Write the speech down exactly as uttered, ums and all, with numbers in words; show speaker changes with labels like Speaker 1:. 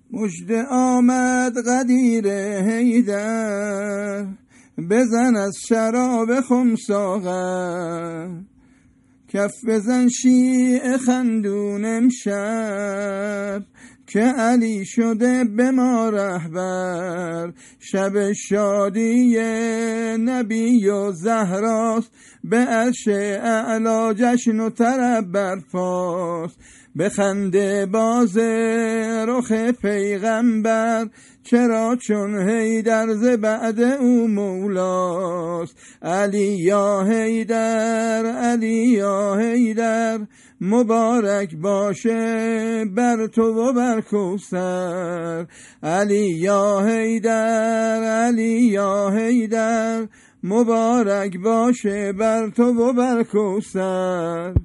Speaker 1: مژده آمد قدیر حیدر، بزن از شراب خم ساغر. کف بزن شیعه خندون امشب، که علی شده به ما رهبر. شب شادی نبی و زهراست، به عرش اعلا جشن و طرب برپاست. به خنده باز رخ پیغمبر، چرا چون حیدر ز بعد او مولاست. علی یا حیدر، علی یا حیدر، مبارک باشه بر تو و بر کوثر. علی یا حیدر، علی یا حیدر، مبارک باشه بر تو و بر کوثر.